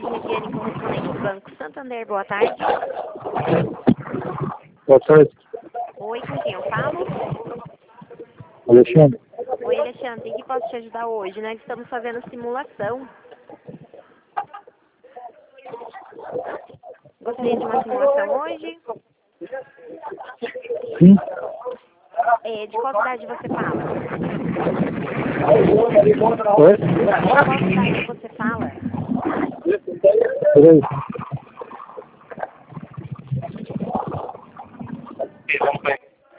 Regiane, correspondente do Banco Santander. Boa tarde. Boa tarde. Oi, com quem eu falo? Alexandre. Oi, Alexandre, em que posso te ajudar hoje? Nós estamos fazendo simulação. Gostaria de uma simulação hoje? Sim. De qual cidade você fala? Oi? De qual cidade você fala? Peraí.